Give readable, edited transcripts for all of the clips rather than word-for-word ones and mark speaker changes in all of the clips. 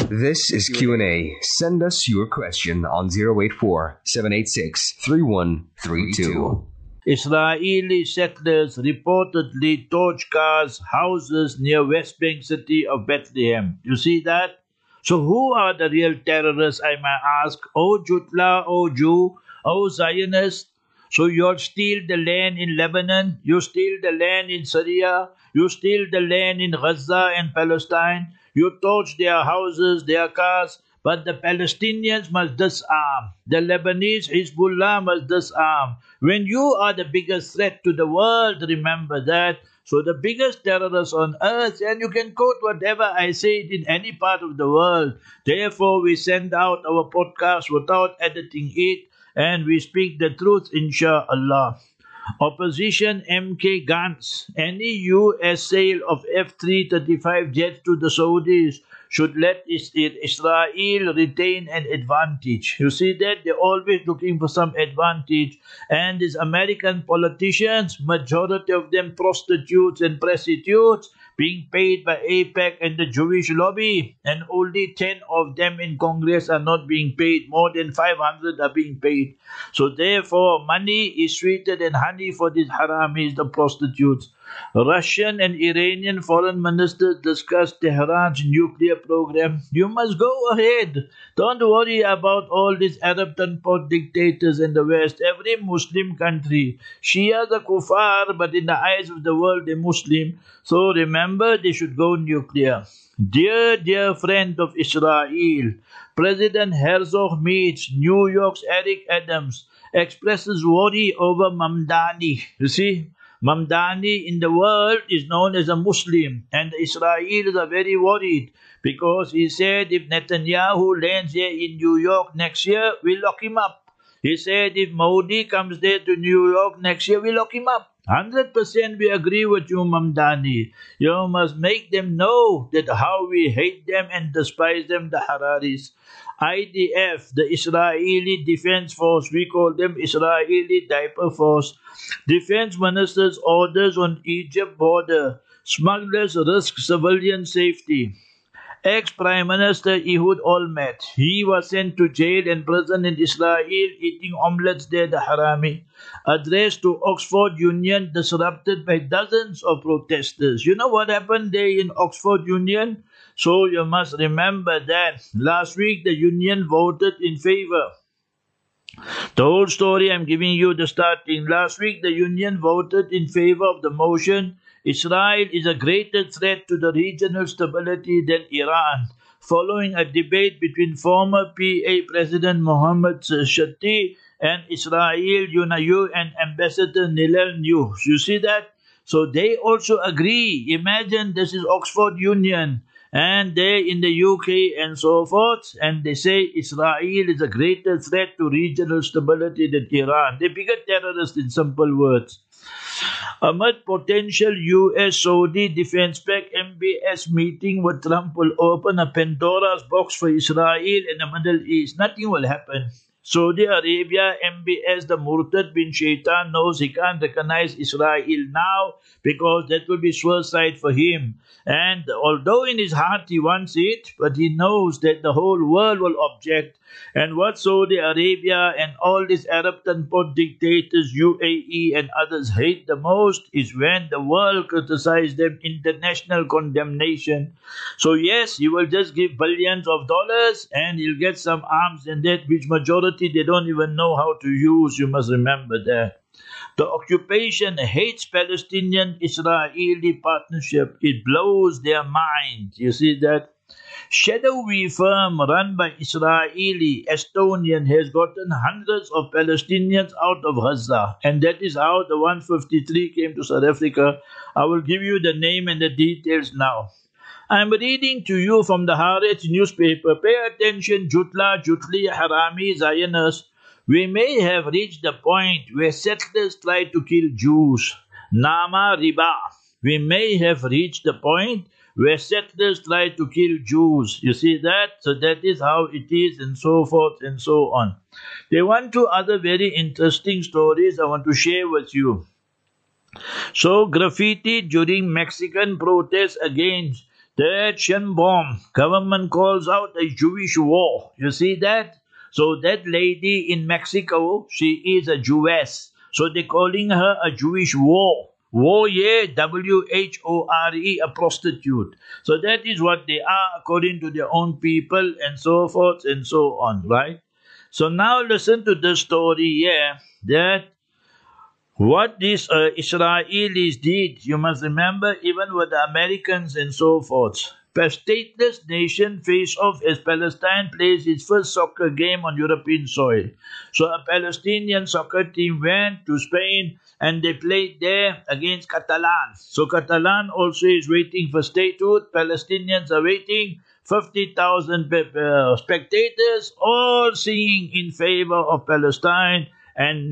Speaker 1: This is Q&A. Send us your question on 084-786-3132.
Speaker 2: Israeli settlers reportedly torch cars, houses near West Bank city of Bethlehem. You see that? So who are the real terrorists, I may ask? Oh Jutla, oh Jew, oh Zionist. So you'll steal the land in Lebanon, you steal the land in Syria, you steal the land in Gaza and Palestine, you torch their houses, their cars, but the Palestinians must disarm. The Lebanese Hezbollah must disarm. When you are the biggest threat to the world, remember that. So the biggest terrorists on earth, and you can quote whatever I said in any part of the world. Therefore, we send out our podcast without editing it, and we speak the truth, inshallah. Opposition MK Gantz. Any US sale of F-335 jets to the Saudis should let Israel retain an advantage. You see that? They're always looking for some advantage. And these American politicians, majority of them prostitutes and prostitutes, being paid by AIPAC and the Jewish lobby, and only 10 of them in Congress are not being paid. More than 500 are being paid. So therefore, money is sweeter than honey for these haramis, the prostitutes. Russian and Iranian foreign ministers discussed Tehran's nuclear program. You must go ahead. Don't worry about all these Arab pot dictators in the West. Every Muslim country, Shia the kuffar, but in the eyes of the world, they're Muslim. So remember, they should go nuclear. Dear friend of Israel, President Herzog meets New York's Eric Adams, expresses worry over Mamdani. You see? Mamdani in the world is known as a Muslim, and the Israelis are very worried because he said if Netanyahu lands here in New York next year, we'll lock him up. He said if Modi comes there to New York next year, we'll lock him up. 100% we agree with you, Mamdani. You must make them know that how we hate them and despise them, the Hararis. IDF, the Israeli Defense Force, we call them Israeli Diaper Force. Defense Minister's orders on Egypt border. Smugglers risk civilian safety. Ex-Prime Minister Ehud Olmert, he was sent to jail and prison in Israel eating omelets there, the harami. Address to Oxford Union disrupted by dozens of protesters. You know what happened there in Oxford Union? So you must remember that last week the union voted in favor. The whole story I'm giving you the starting. Last week the union voted in favor of the motion Israel is a greater threat to the regional stability than Iran, following a debate between former PA President Mohammed Shati and Israel Yunayu and Ambassador Nilal News. You see that? So they also agree. Imagine this is Oxford Union and they in the UK and so forth, and they say Israel is a greater threat to regional stability than Iran. They're bigger terrorists in simple words. Amid potential US-Saudi defense pact MBS meeting with Trump will open a Pandora's box for Israel in the Middle East. Nothing will happen. Saudi Arabia, MBS, the Murtad bin Shaitan knows he can't recognize Israel now because that will be suicide for him. And although in his heart he wants it, but he knows that the whole world will object. And what Saudi Arabia and all these Arab pot dictators, UAE and others hate the most is when the world criticizes them, international condemnation. So yes, he will just give billions of dollars and he'll get some arms and that which majority they don't even know how to use. You must remember that. The occupation hates Palestinian-Israeli partnership. It blows their mind. You see that? Shadowy firm run by Israeli Estonian has gotten hundreds of Palestinians out of Gaza, and that is how the 153 came to South Africa. I will give you the name and the details now. I'm reading to you from the Haaretz newspaper. Pay attention, Jutla, Jutli, Harami, Zionists. We may have reached the point where settlers try to kill Jews. Nama riba. We may have reached the point where settlers try to kill Jews. You see that? So that is how it is, and so forth and so on. There are two other very interesting stories I want to share with you. So graffiti during Mexican protests against That Shenbom government calls out a Jewish war. You see that? So that lady in Mexico, she is a Jewess. So they're calling her a Jewish war. War, yeah, W-H-O-R-E, a prostitute. So that is what they are according to their own people and so forth and so on, right? So now listen to the story here that what these Israelis did, you must remember, even with the Americans and so forth. A stateless nation face off as Palestine plays its first soccer game on European soil. So a Palestinian soccer team went to Spain and they played there against Catalan. So Catalan also is waiting for statehood. Palestinians are waiting. 50,000 spectators all singing in favor of Palestine and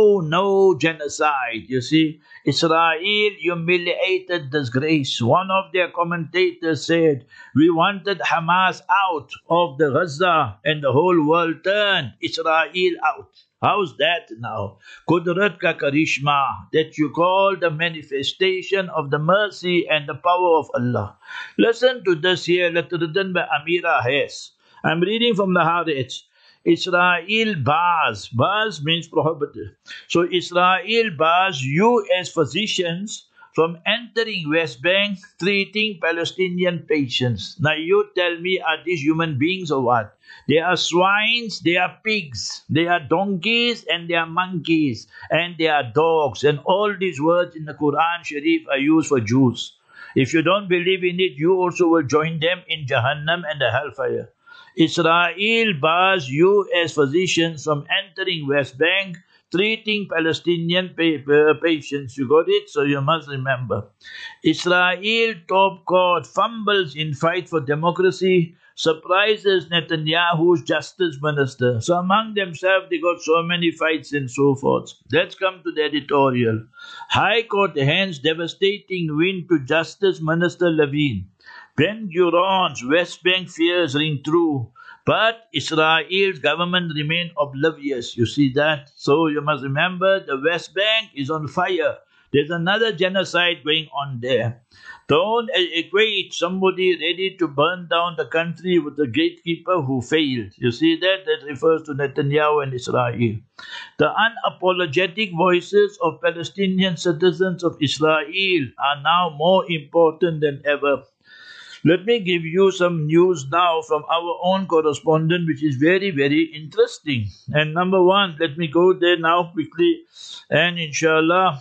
Speaker 2: no genocide. You see, Israel humiliated disgrace. One of their commentators said, we wanted Hamas out of the Gaza and the whole world turned Israel out. How's that now? Kudrat ka karishma, that you call the manifestation of the mercy and the power of Allah. Listen to this here, written by Amira Hess. I'm reading from the Haaretz. Israel bars. Bars means prohibited. So Israel bars you as physicians from entering West Bank treating Palestinian patients. Now you tell me, are these human beings or what? They are swines, they are pigs, they are donkeys, and they are monkeys, and they are dogs. And all these words in the Quran Sharif are used for Jews. If you don't believe in it, you also will join them in Jahannam and the hellfire. Israel bars you as physicians from entering West Bank, treating Palestinian patients. You got it? So you must remember. Israel top court fumbles in fight for democracy, surprises Netanyahu's justice minister. So among themselves, they got so many fights and so forth. Let's come to the editorial. High Court hands devastating win to Justice Minister Levine. Ben-Gurion's West Bank fears ring true, but Israel's government remain oblivious. You see that? So you must remember the West Bank is on fire. There's another genocide going on there. Don't equate somebody ready to burn down the country with the gatekeeper who failed. You see that? That refers to Netanyahu and Israel. The unapologetic voices of Palestinian citizens of Israel are now more important than ever. Let me give you some news now from our own correspondent, which is very, very interesting. And number one, let me go there now quickly, and inshallah,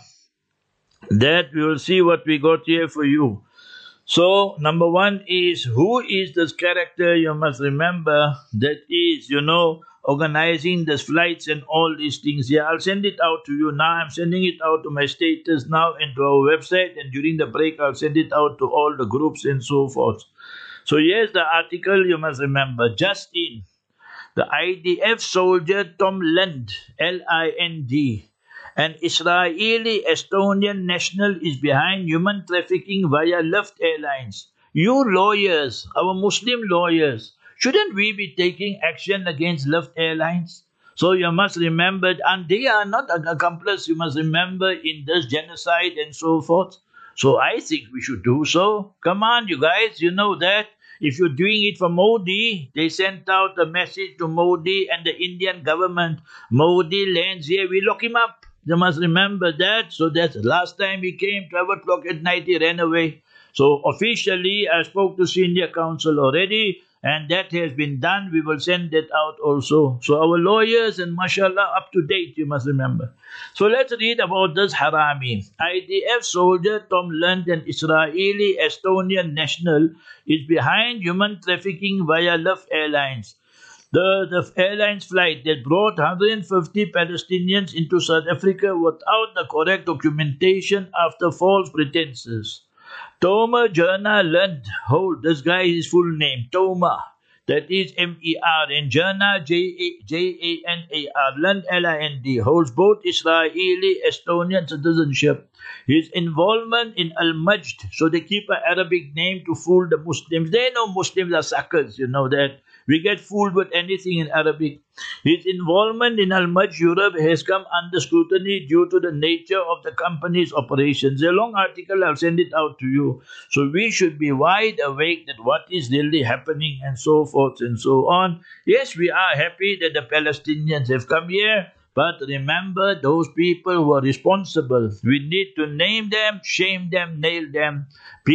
Speaker 2: that we will see what we got here for you. So, number one is, who is this character? You must remember that is, organizing the flights and all these things. Yeah, I'll send it out to you now. I'm sending it out to my status now and to our website, and during the break I'll send it out to all the groups and so forth. So here's the article. You must remember, just in, the IDF soldier Tom Lind, L-I-N-D, an Israeli Estonian national, is behind human trafficking via Luft Airlines. You lawyers, our Muslim lawyers, shouldn't we be taking action against Luft Airlines? So you must remember, and they are not an accomplice, you must remember, in this genocide and so forth. So I think we should do so. Come on, you guys, you know that. If you're doing it for Modi, they sent out a message to Modi and the Indian government. Modi lands here, we lock him up. You must remember that. So that's the last time he came, 12 o'clock at night, he ran away. So officially, I spoke to senior counsel already, and that has been done. We will send that out also. So our lawyers and mashallah up to date, you must remember. So let's read about this harami. IDF soldier Tom Lind, an Israeli Estonian national, is behind human trafficking via Luft Airlines. The airline's flight that brought 150 Palestinians into South Africa without the correct documentation after false pretenses. Tomer Jerna Lind, this guy is his full name, Tomer, that is M-E-R, and Jerna, J-A-N-A-R, Lind, L-I-N-D, holds both Israeli Estonian citizenship. His involvement in Al-Majd, so they keep an Arabic name to fool the Muslims. They know Muslims are suckers, you know that. We get fooled with anything in Arabic. His involvement in Al-Majd Europe has come under scrutiny due to the nature of the company's operations. A long article, I'll send it out to you. So we should be wide awake that what is really happening and so forth and so on. Yes, we are happy that the Palestinians have come here. But remember those people who are responsible. We need to name them, shame them, nail them.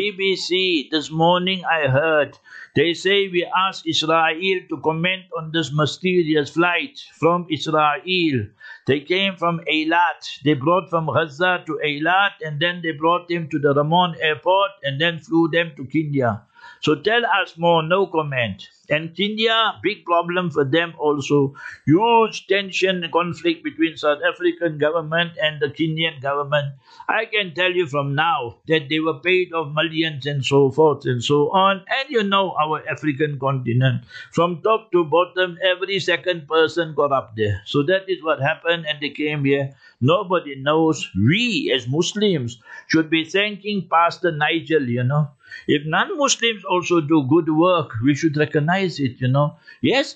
Speaker 2: BBC, this morning I heard, they say we asked Israel to comment on this mysterious flight from Israel. They came from Eilat. They brought from Gaza to Eilat and then they brought them to the Ramon airport and then flew them to Kenya. So tell us more, no comment. And Kenya, big problem for them also. Huge tension and conflict between South African government and the Kenyan government. I can tell you from now that they were paid off millions and so forth and so on. And you know our African continent. From top to bottom, every second person got up there. So that is what happened and they came here. Nobody knows. We as Muslims should be thanking Pastor Nigel, you know. If non-Muslims also do good work, we should recognize it, you know. Yes,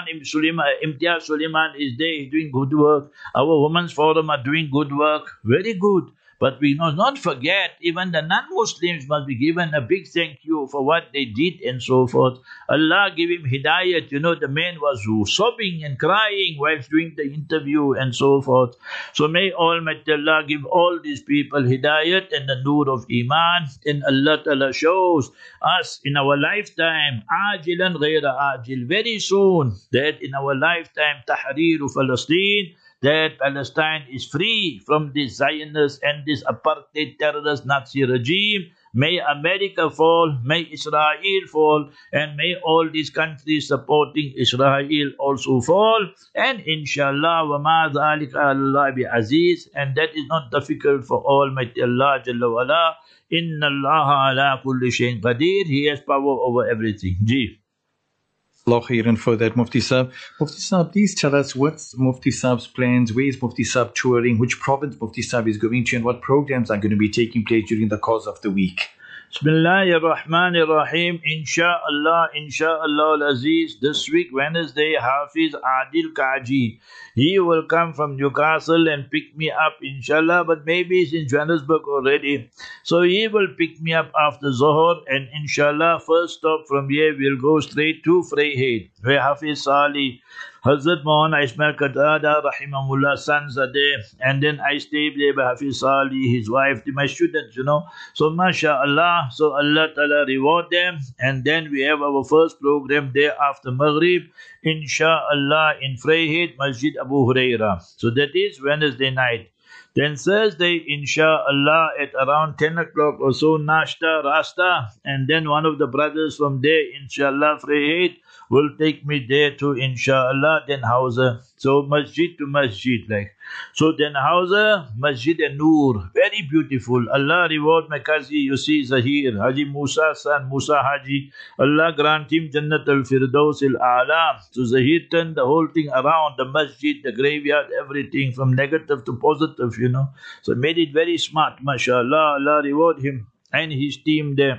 Speaker 2: Imtiaz Suleiman is there, he's doing good work. Our Women's Forum are doing good work. Very good. But we must not forget, even the non-Muslims must be given a big thank you for what they did and so forth. Allah give him hidayat. You know, the man was sobbing and crying whilst doing the interview and so forth. So may Almighty Allah give all these people hidayat and the nur of Iman. And Allah Ta'ala shows us in our lifetime, ajilan ghayra ajil, very soon, that in our lifetime, tahriru Palestine, that Palestine is free from this Zionist and this apartheid terrorist Nazi regime. May America fall, may Israel fall, and may all these countries supporting Israel also fall. And inshallah, wa ma dhalika Allah bi aziz, and that is not difficult for Almighty Allah Jalla wa ala. Inna Allah ala kulli shayin qadir. He has power over everything. Ji.
Speaker 3: Khairan for that, Mufti Saab. Mufti Saab, please tell us what's Mufti Saab's plans, where is Mufti Saab touring, which province Mufti Saab is going to, and what programs are going to be taking place during the course of the week.
Speaker 2: Bismillahir Rahmanir Rahim. Insha'Allah, Al-Aziz. This week, Wednesday, Hafiz Adil Kaji. He will come from Newcastle and pick me up, inshallah, but maybe he's in Johannesburg already. So he will pick me up after Zohar, and inshallah, first stop from here, we'll go straight to Vryheid, where Hafiz Salih, Hazrat Maulana Ismail Qatada, Rahimahullah, sons are there, and then I stay there by Hafiz Salih, his wife, my students, you know. So, mashallah, so Allah Ta'ala reward them, and then we have our first program there after Maghrib, inshallah, in Vryheid, Masjid Abu Huraira. So that is Wednesday night. Then Thursday, inshallah, at around 10 o'clock or so, Nashta, Rasta, and then one of the brothers from there, inshallah, Vryheid, will take me there to, inshallah, then Hausa. So masjid to masjid, like. So then Hausa, Masjid Noor, very beautiful. Allah reward my Qazi, you see, Zahir, Haji Musa son, Musa Haji. Allah grant him Jannat al-Firdaus al-A'la. So Zahir turned the whole thing around, the masjid, the graveyard, everything, from negative to positive, you know. So made it very smart, mashallah. Allah reward him and his team there.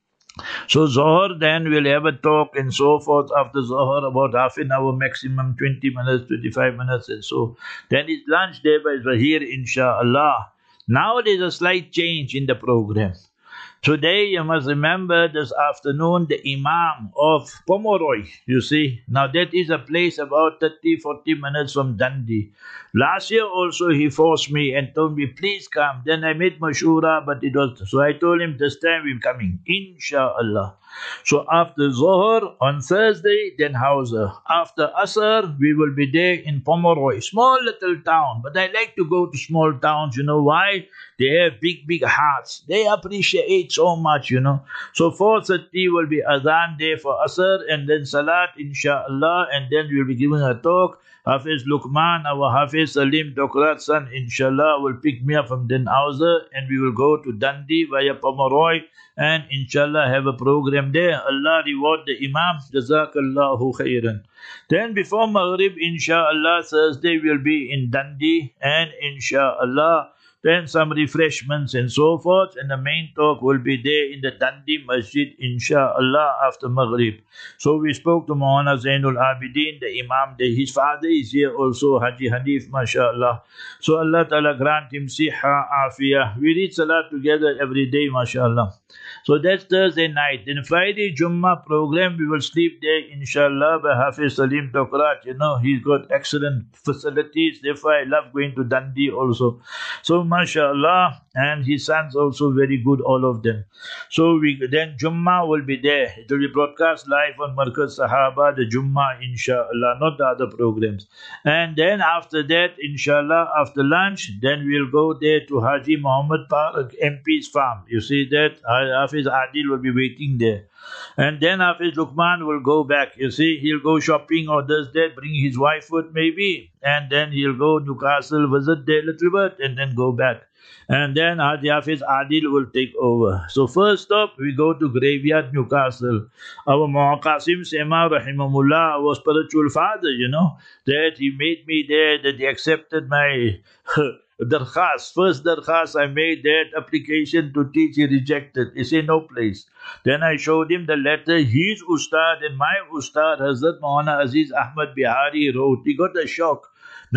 Speaker 2: So Zohar, then we'll have a talk and so forth after Zohar, about half an hour maximum, 20 minutes, 25 minutes and so. Then it's lunch there by Zahir, inshallah. Now there's a slight change in the program. Today, you must remember this afternoon, the Imam of Pomeroy, you see. Now that is a place about 30-40 minutes from Dundee. Last year also he forced me and told me, please come. Then I made Mashura, but it was, so I told him this time we're coming, inshallah. So after Zohar on Thursday, then Hausa. After Asr, we will be there in Pomeroy, small little town. But I like to go to small towns, you know why? They have big hearts. They appreciate so much, you know. So 4:30 will be Adhan day for Asr, and then Salat, inshallah, and then we'll be giving a talk. Hafiz Luqman, our Hafiz Salim Dokrat son, inshallah, will pick me up from Den Hausa, and we will go to Dundee via Pomeroy, and inshallah have a program there. Allah reward the Imam. Jazakallahu khairan. Then before Maghrib, inshallah, Thursday will be in Dundee, and inshallah, then some refreshments and so forth, and the main talk will be there in the Dandi Masjid, inshallah, after Maghrib. So we spoke to Maulana Zainul Abidin, the Imam there. His father is here also, Haji Hanif, mashallah. So Allah Ta'ala grant him siha, afiyah. We read salat together every day, mashallah. So that's Thursday night. Then Friday Jummah program, we will sleep there, inshallah, by Hafiz Salim Tokrat. You know, he's got excellent facilities. Therefore, I love going to Dundee also. So, mashallah, and his sons also very good, all of them. So, then Jummah will be there. It will be broadcast live on Markaz Sahaba, the Jummah, inshallah, not the other programs. And then after that, inshallah, after lunch, then we'll go there to Haji Muhammad Park, MP's farm. You see that? Hafiz Adil will be waiting there. And then Hafiz Luqman will go back. You see, he'll go shopping or does that, bring his wife with maybe. And then he'll go Newcastle, visit there a little bit, and then go back. And then Haji Hafiz Adil will take over. So first stop, we go to Graveyard, Newcastle. Our Qasim Sema Rahimahullah, our spiritual father, you know, that he made me there, that he accepted my darkhas. First darkhas I made, that application to teach, he rejected. He said no place. Then I showed him the letter his Ustad and my Ustad, Hazrat Maulana Aziz Ahmad Bihari, wrote. He got a shock.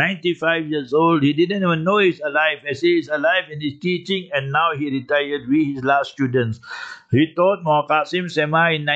Speaker 2: 95 years old, he didn't even know he's alive. I say he's alive and he's teaching, and now he retired. We, his last students. He taught Qasim Sema in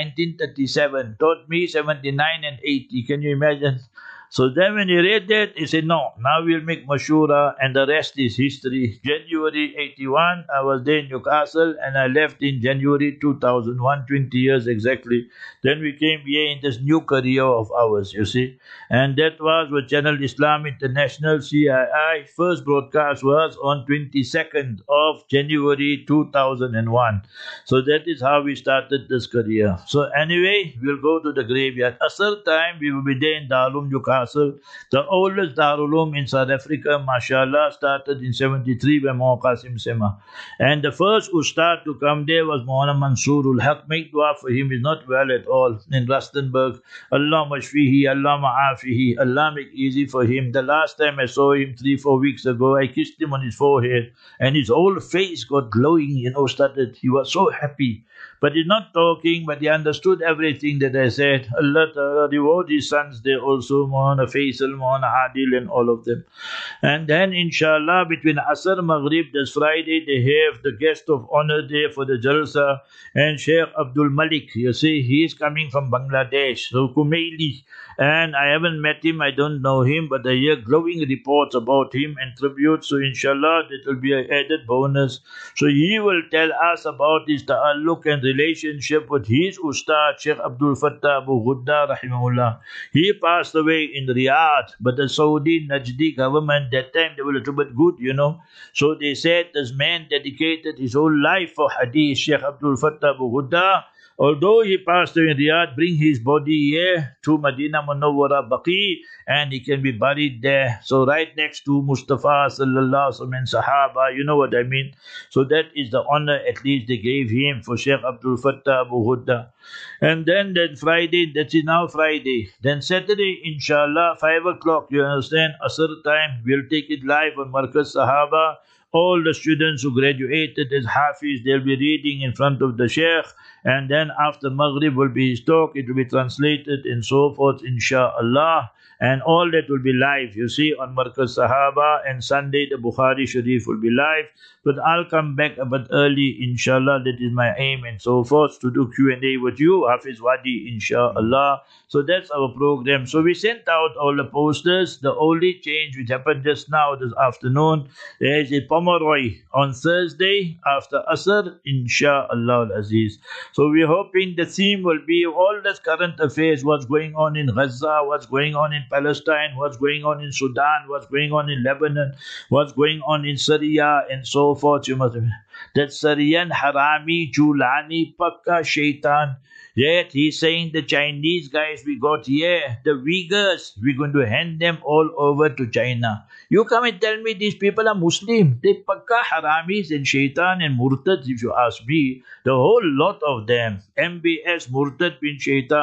Speaker 2: 1937, taught me 79 and 80. Can you imagine? So then when he read that, he said, no, now we'll make Mashura, and the rest is history. January 81, I was there in Newcastle, and I left in January 2001, 20 years exactly. Then we came here in this new career of ours, you see. And that was with Channel Islam International, CII. First broadcast was on 22nd of January 2001. So that is how we started this career. So anyway, we'll go to the graveyard. Asr time, we will be there in Darul Newcastle. The oldest Darul Uloom in South Africa, mashallah, started in 73 by Maulana Qasim Sema. And the first Ustad to come there was Maulana Mansoorul Haq. Make dua for him, he's not well at all, in Rustenburg. Allah mashfihi, Allah ma'afihi, Allah make easy for him. The last time I saw him 3-4 weeks ago, I kissed him on his forehead, and his whole face got glowing, you know, started. He was so happy. But he's not talking, but he understood everything that I said. Allah Ta'ala reward his sons there also, Maulana Faisal, Maulana Adil, and all of them. And then, inshallah, between Asr Maghrib, this Friday, they have the guest of honor there for the Jalsa, and Sheikh Abdul Malik. You see, he is coming from Bangladesh, so Kumaili. And I haven't met him, I don't know him, but I hear glowing reports about him and tributes. So, inshallah, that will be an added bonus. So, he will tell us about his ta'alluq and relationship with his Ustad, Sheikh Abdul Fattah Abu Ghudda, rahimahullah. He passed away in Riyadh, but the Saudi Najdi government, that time they were a little bit good, you know. So they said this man dedicated his whole life for hadith, Sheikh Abdul Fattah Abu Ghudda. Although he passed away in Riyadh, bring his body here to Medina Munawwara Baqi, and he can be buried there. So right next to Mustafa sallallahu alaihi wasallam and Sahaba, you know what I mean. So that is the honor at least they gave him for Sheikh Abdul Fattah Abu Ghudda. And then Friday, that is now Friday. Then Saturday, inshallah, 5 o'clock, you understand, Asr time, we'll take it live on Markaz Sahaba. All the students who graduated as Hafiz, they'll be reading in front of the Sheikh. And then after Maghrib will be his talk, it will be translated and so forth, inshallah. And all that will be live, you see, on Markaz Sahaba. And Sunday, the Bukhari Sharif will be live. But I'll come back a bit early, inshallah. That is my aim and so forth, to do Q&A with you, Hafiz Wadi, inshallah. So that's our program. So we sent out all the posters. The only change which happened just now this afternoon, there is a Pomeroy on Thursday after Asr, inshallah al-Aziz. So we're hoping the theme will be all this current affairs, what's going on in Gaza, what's going on in Palestine, what's going on in Sudan, what's going on in Lebanon, what's going on in Syria, and so forth. You must have that Syrian Harami, Julani, Pakka, Shaitan. Yet he's saying the Chinese guys we got here, the Uyghurs, we're going to hand them all over to China. You come and tell me these people are Muslim. They Pakka Haramis and Shaitan and Murtads, if you ask me. The whole lot of them. MBS, Murtad bin Shaitan.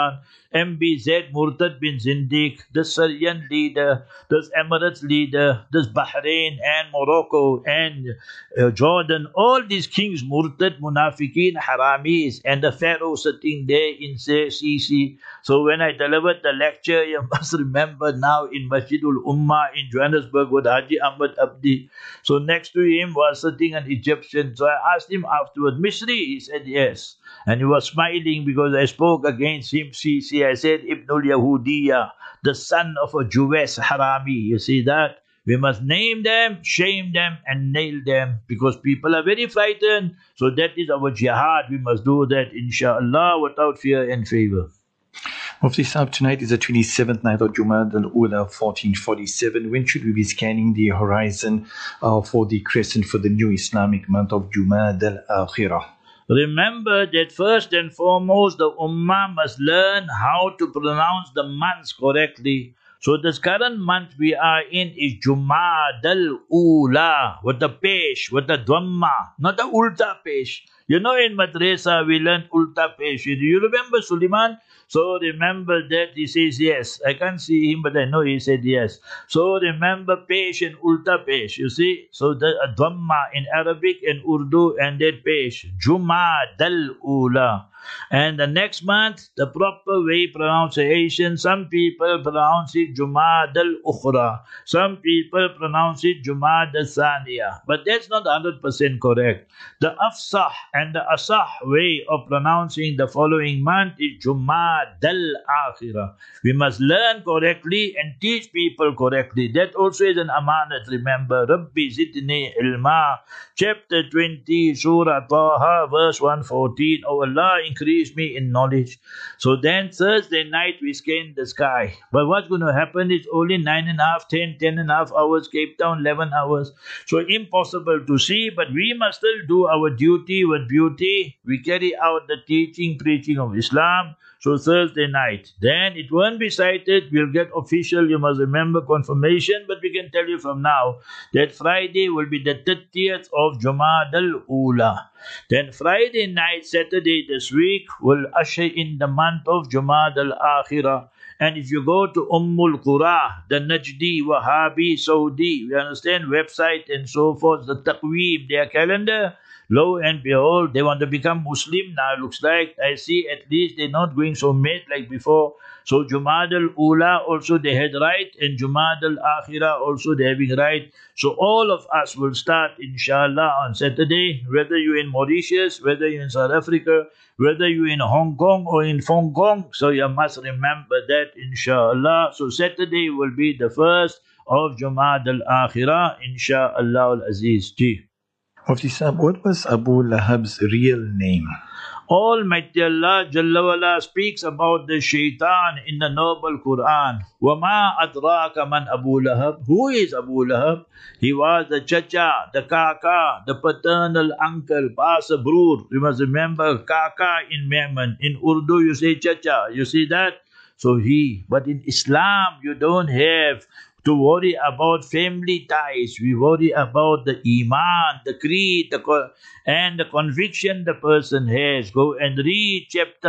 Speaker 2: MBZ, Murtad bin Zindiq, the Syrian leader, this Emirates leader, this Bahrain and Morocco and Jordan, all these kings, Murtad, Munafiqeen, Haramis, and the Pharaoh sitting there in Sisi. So when I delivered the lecture, you must remember now in Masjidul Ummah in Johannesburg with Haji Ahmad Abdi. So next to him was sitting an Egyptian. So I asked him afterwards, Misri? He said yes. And he was smiling because I spoke against him. See, I said, Ibnul Yahudiya, the son of a Jewess Harami. You see that? We must name them, shame them, and nail them because people are very frightened. So that is our jihad. We must do that, inshallah, without fear and favor.
Speaker 3: Mufti Saab, tonight is the 27th night of Jumad al-Ula 1447. When should we be scanning the horizon for the crescent for the new Islamic month of Jumad al-Akhirah?
Speaker 2: Remember that first and foremost, the Ummah must learn how to pronounce the months correctly. So this current month we are in is Jumad al-Ula, with the pesh, with the dhamma, not the ulta pesh. You know, in madrasa we learn ulta pesh. Do you remember Suleiman? So remember that he says yes. I can't see him, but I know he said yes. So remember pesh and ulta pesh. You see? So the dhamma in Arabic and Urdu and that pesh. Jumad al-Ula. And the next month, the proper way pronunciation, some people pronounce it Jumad al-Ukhra. Some people pronounce it Jumad al-Thaniya. But that's not 100% correct. The afsah and the asah way of pronouncing the following month is Jumad al-Akhirah. We must learn correctly and teach people correctly. That also is an amanat, remember. Rabbi zidni ilma. Chapter 20, Surah Taha, verse 114. Oh Allah, increase me in knowledge. So then Thursday night we scan the sky. But what's going to happen is only 9.5, 10.5 hours, Cape Town 11 hours. So impossible to see, but we must still do our duty with beauty. We carry out the teaching, preaching of Islam. So Thursday night. Then it won't be cited. We'll get official, you must remember, confirmation. But we can tell you from now that Friday will be the 30th of Jumad al-Ula. Then Friday night, Saturday this week, will usher in the month of Jumad al-Akhirah. And if you go to Ummul Qura, the Najdi, Wahhabi, Saudi, we understand, website and so forth, the Taqweem, their calendar, lo and behold, they want to become Muslim now. Looks like, I see at least they're not going so mad like before. So Jumad al-Ula also they had right, and Jumad al-Akhirah also they having right. So all of us will start, inshallah, on Saturday, whether you're in Mauritius, whether you're in South Africa, whether you're in Hong Kong or in Hong Kong. So you must remember that, inshallah. So Saturday will be the first of Jumad al-Akhirah, inshallah al-Aziz.
Speaker 3: Mufti Saab, what was Abu Lahab's real name?
Speaker 2: Almighty Allah Jalla wala speaks about the shaitan in the noble Quran. وَمَا أَدْرَاكَ مَنْ Abu Lahab? Who is Abu Lahab? He was the chacha, the kaka, the paternal uncle, pasa broor. You must remember kaka in Yemen. In Urdu you say chacha. You see that? So he. But in Islam you don't have to worry about family ties. We worry about the iman, the creed, and the conviction the person has. Go and read chapter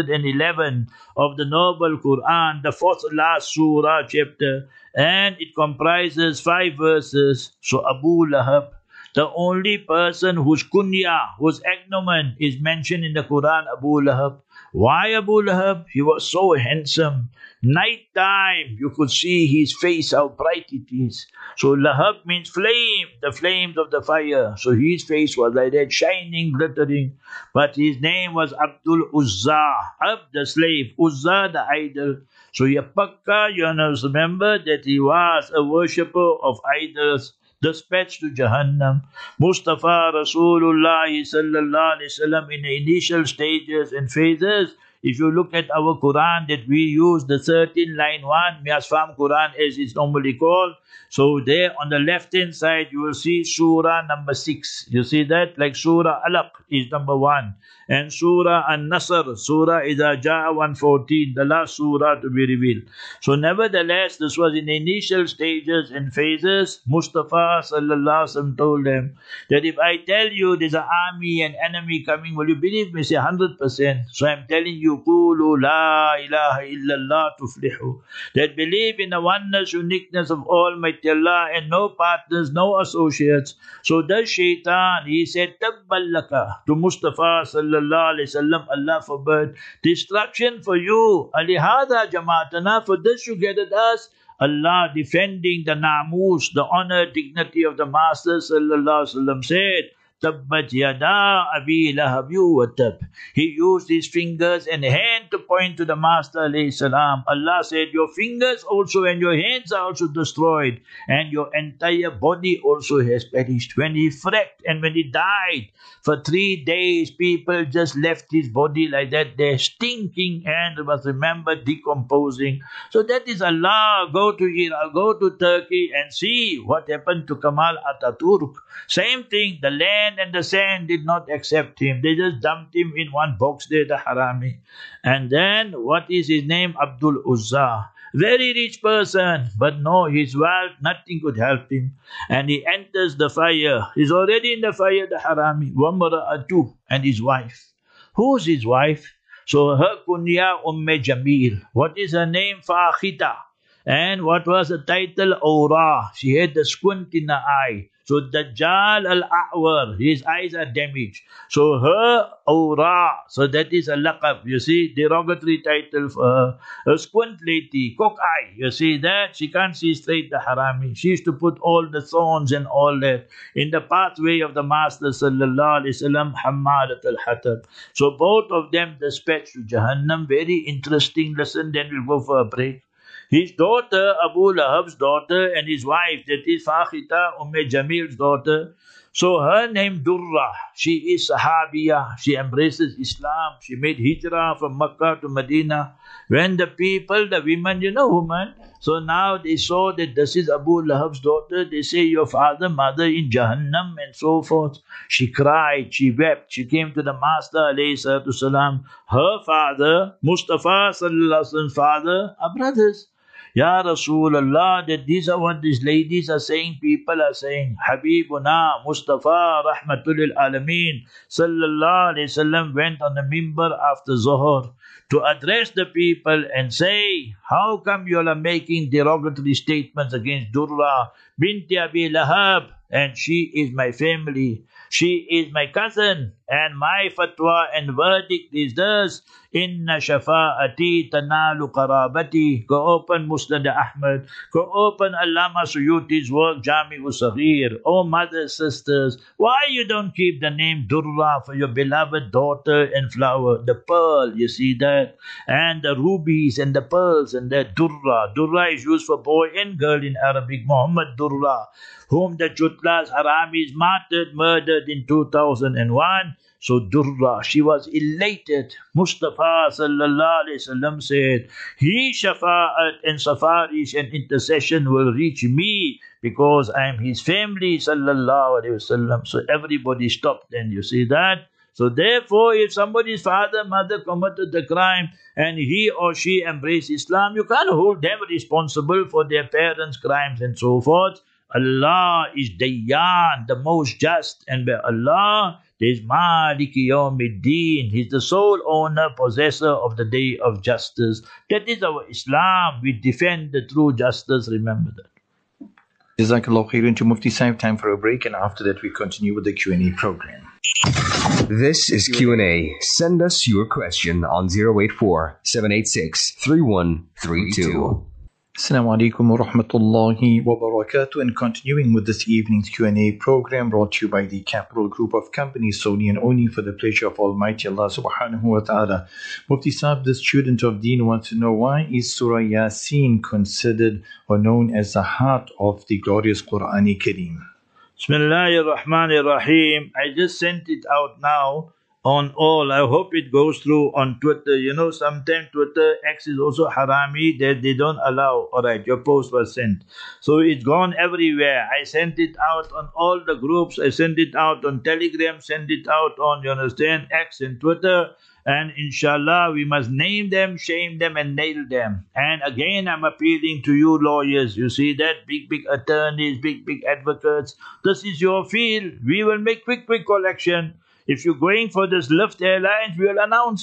Speaker 2: 111 of the noble Quran, the fourth last surah chapter, and it comprises 5 verses. So Abu Lahab, the only person whose kunya, whose agnomen is mentioned in the Quran, Abu Lahab. Why Abu Lahab? He was so handsome. Night time, you could see his face, how bright it is. So Lahab means flame, the flames of the fire. So his face was like that, shining, glittering. But his name was Abdul Uzza, Abd the slave, Uzza the idol. So Yapakka, you must remember that he was a worshipper of idols, dispatched to Jahannam. Mustafa Rasulullah sallallahu alaihi wasallam in the initial stages and phases. If you look at our Quran that we use, the 13 line 1, Miasfam Quran as it's normally called. So there on the left hand side you will see Surah number 6. You see that? Like Surah Alaq is number 1. And Surah An-Nasr, Surah Idha Ja'a 114, the last surah to be revealed. So nevertheless, this was in the initial stages and phases. Mustafa sallallahu alaihi wasallam told them that if I tell you there's an army and enemy coming, will you believe me? Say 100%. So I'm telling you يقولوا لا إله إلا الله تفلحوا. That believe in the oneness, uniqueness of Almighty Allah and no partners, no associates. So does Shaitan, he said, Tabballaka to Mustafa sallallahu alayhi wasallam, Allah forbid, destruction for you. Alihada Jamaatana, for this you gathered us. Allah defending the namus, the honor, dignity of the Master sallallahu alaihi wasallam said, Tabbat yada abi lahab wa tab. He used his fingers and hand to point to the Master alayhi salam. Allah said, your fingers also and your hands are also destroyed, and your entire body also has perished. When he freaked and when he died, for 3 days people just left his body like that. They're stinking and was remembered decomposing. So that is Allah. Go to Iraq, go to Turkey and see what happened to Kamal Ataturk. Same thing, the land and the sand did not accept him. They just dumped him in one box there, the Harami. And then, what is his name? Abdul Uzza. Very rich person, but no, his wealth, nothing could help him. And he enters the fire. He's already in the fire, the Harami. Wamra'atu, and his wife. Who's his wife? So her kunya Jamil. What is her name? Fakhita. And what was the title? Awra. She had the squint in the eye. So Dajjal al-A'war, his eyes are damaged. So her Awra, so that is a laqab, you see, derogatory title for her. A squint lady, cock eye, you see that? She can't see straight, the Harami. She used to put all the thorns and all that in the pathway of the Master sallallahu alaihi wasallam, Hammadat al-Hatab. So both of them dispatched to Jahannam. Very interesting lesson, then we'll go for a break. His daughter, Abu Lahab's daughter, and his wife, that is Fakhita, Jamil's daughter. So her name Durra. She is Sahabiya. She embraces Islam. She made hijrah from Makkah to Medina. When the people, the women, woman, so now they saw that this is Abu Lahab's daughter. They say, your father, mother in Jahannam and so forth. She cried, she wept. She came to the Master alayhi salatu salam. Her father, Mustafa sallallahu alaihi wasallam's father, are brothers. Ya Rasulullah, that these are what these ladies are saying, people are saying. Habibuna Mustafa Rahmatul Alameen sallallahu alayhi wasallam went on the mimbar after Zuhur to address the people and say, how come you all are making derogatory statements against Durra binti Abi Lahab? And she is my family. She is my cousin. And my fatwa and verdict is this. Inna shafa'ati tanalu qarabati. Go open Musnad Ahmad. Go open Allama Suyuti's work, Jami'u Saghir. Oh mothers, sisters, why you don't keep the name Durra for your beloved daughter and flower? The pearl, you see that? And the rubies and the pearls and that Durra. Durra is used for boy and girl in Arabic. Muhammad Durra, whom the Jutlas Haramis martyred, murdered in 2001. So Durra, she was elated. Mustafa sallallahu alaihi wasallam said, his shafa'at and safarish and intercession will reach me because I am his family sallallahu alaihi wasallam. So everybody stopped then, you see that? So therefore, if somebody's father, mother committed the crime and he or she embraced Islam, you can't hold them responsible for their parents' crimes and so forth. Allah is Dayyan, the most just, and by Allah, there is Maliki Yawmiddin. He is the sole owner, possessor of the day of justice. That is our Islam. We defend the true justice. Remember that.
Speaker 3: Jazakallah khairan to Mufti Saib. Time for a break, and after that we continue with the Q&A program.
Speaker 1: This is Q&A. Send us your question on 084 786 3132.
Speaker 3: Assalamu alaikum wa rahmatullahi wa barakatuh. And continuing with this evening's Q&A program brought to you by the Capital Group of Companies, solely and only for the pleasure of Almighty Allah subhanahu wa ta'ala. Mufti Saab, the student of Deen, wants to know, why is Surah Yasin considered or known as the heart of the glorious Qur'ani Kareem?
Speaker 2: Bismillahir Rahmanir Rahim. I just sent it out now on all. I hope it goes through on Twitter. Sometimes Twitter X is also harami, that they don't allow. Alright, your post was sent. So it's gone everywhere. I sent it out on all the groups. I sent it out on Telegram, send it out on, X and Twitter. And inshallah, we must name them, shame them, and nail them. And again, I'm appealing to you lawyers. You see that? Big attorneys, big advocates. This is your field. We will make quick collection. If you're going for this Lift Airlines, we will announce.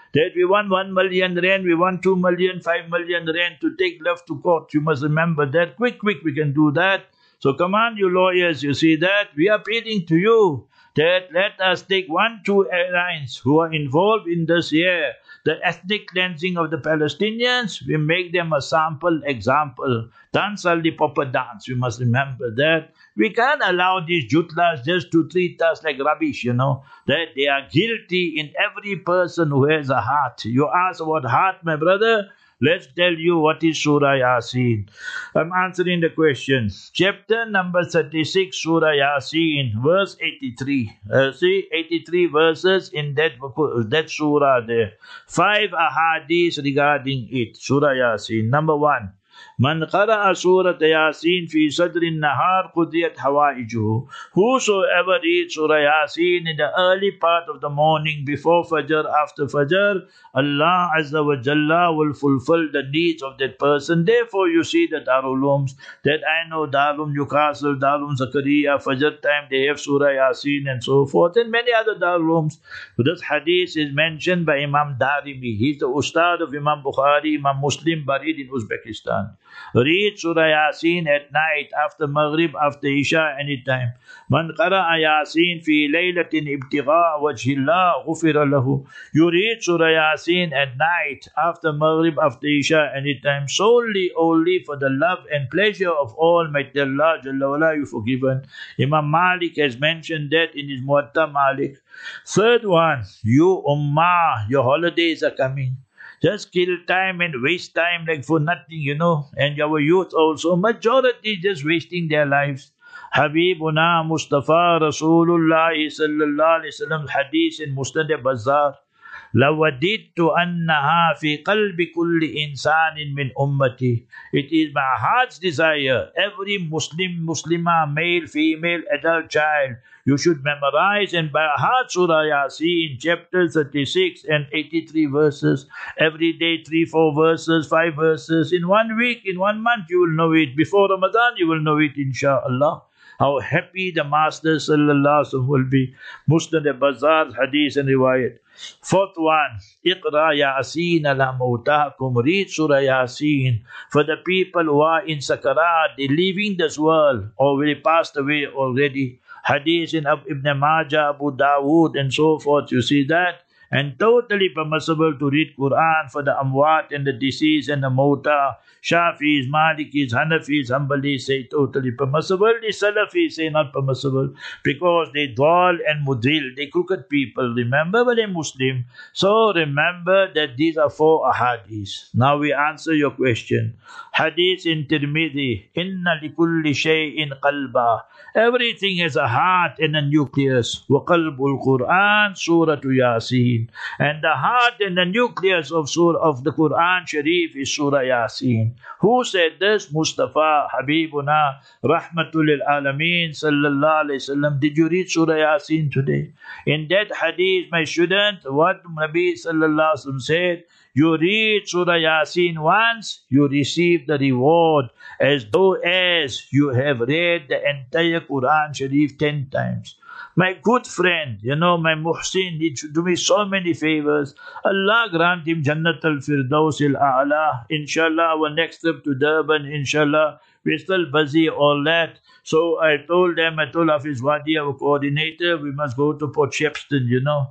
Speaker 2: That we want 1 million rand, we want 2 million, 5 million rand to take left to court. You must remember that. Quick, we can do that. So come on, you lawyers, you see that? We are pleading to you that let us take 1, 2 airlines who are involved in this here, the ethnic cleansing of the Palestinians. We make them a sample example. Dance all the proper dance. We must remember that. We can't allow these jutlas just to treat us like rubbish, that they are guilty in every person who has a heart. You ask about heart, my brother. Let's tell you what is Surah Yasin. I'm answering the question. Chapter number 36, Surah Yasin, verse 83. See, 83 verses in that surah there. 5 ahadith regarding it. Surah Yasin. Number 1. Man qara'a Surah Yasin fi sadri nahar qudiyat hawaijuhu. Whosoever reads Surah Yasin in the early part of the morning, before Fajr, after Fajr, Allah Azza wa Jalla will fulfill the needs of that person. Therefore, you see the Darul Ulooms, that I know Darul Newcastle, Darul Zakaria, Fajr time, they have Surah Yasin and so forth, and many other Darul Ulooms. This hadith is mentioned by Imam Darimi. He's the Ustad of Imam Bukhari, Imam Muslim, buried in Uzbekistan. Read Surah Yasin at night, after Maghrib, after Isha, anytime. Man qara'a Yasin fi laylatin ibtigha'a wajhillah ghufira lahu. You read Surah Yasin at night, after Maghrib, after Isha, anytime, solely, only for the love and pleasure of Almighty Allah Jalla wala, you forgiven. Imam Malik has mentioned that in his Muwatta Malik. Third one, you ummah, your holidays are coming. Just kill time and waste time like for nothing, and our youth also, majority just wasting their lives. Habibuna Mustafa Rasulullah sallallahu alaihi wasallam hadith in Musnad Bazzar. لَوَدِدْتُ أَنَّهَا فِي قَلْبِ كُلِّ إِنسَانٍ مِّنْ أُمَّتِي. It is my heart's desire, every Muslim, Muslimah, male, female, adult, child, you should memorize and by heart Surah Yasin, chapter 36 and 83 verses. Every day 3-4 verses, 5 verses. In 1 week, in 1 month, you will know it. Before Ramadan, you will know it, inshaAllah. How happy the Master sallallahu alaihi wasallam will be. Musnad Bazzar, hadith and riwayat. Fourth one, Iqra Yasin ala mawtakum. Read Surah Yasin for the people who are in Sakarat, they leaving this world or will passed away already. Hadith in Ibn Majah, Abu Dawood and so forth, you see that? And totally permissible to read Quran for the Amwat and the deceased and the Mawta. Shafis, Malikis, Hanafis, Hanbalis say totally permissible. The Salafis say not permissible because they dwal and mudil, they crooked people. Remember, but they're Muslim. So remember that these are 4 ahadith. Now we answer your question. Hadith in Tirmidhi, Inna likulli shay'in qalba. Everything has a heart and a nucleus. Wa qalbul Quran, Surah Yasin. And the heart and the nucleus of the Quran Sharif is Surah Yasin. Who said this? Mustafa Habibuna Rahmatul lil Alameen sallallahu alayhi wasallam. Did you read Surah Yasin today? In that hadith, my student, what Nabi sallallahu alayhi wasallam said, you read Surah Yasin once, you receive the reward as though as you have read the entire Quran Sharif 10 times. My good friend, my Muhsin, he should do me so many favors. Allah grant him Jannat al-Firdaus al-A'la. Inshallah, our next trip to Durban, inshallah. We're still busy, all that. So I told Hafiz Wadi, our coordinator, we must go to Port Shepstone,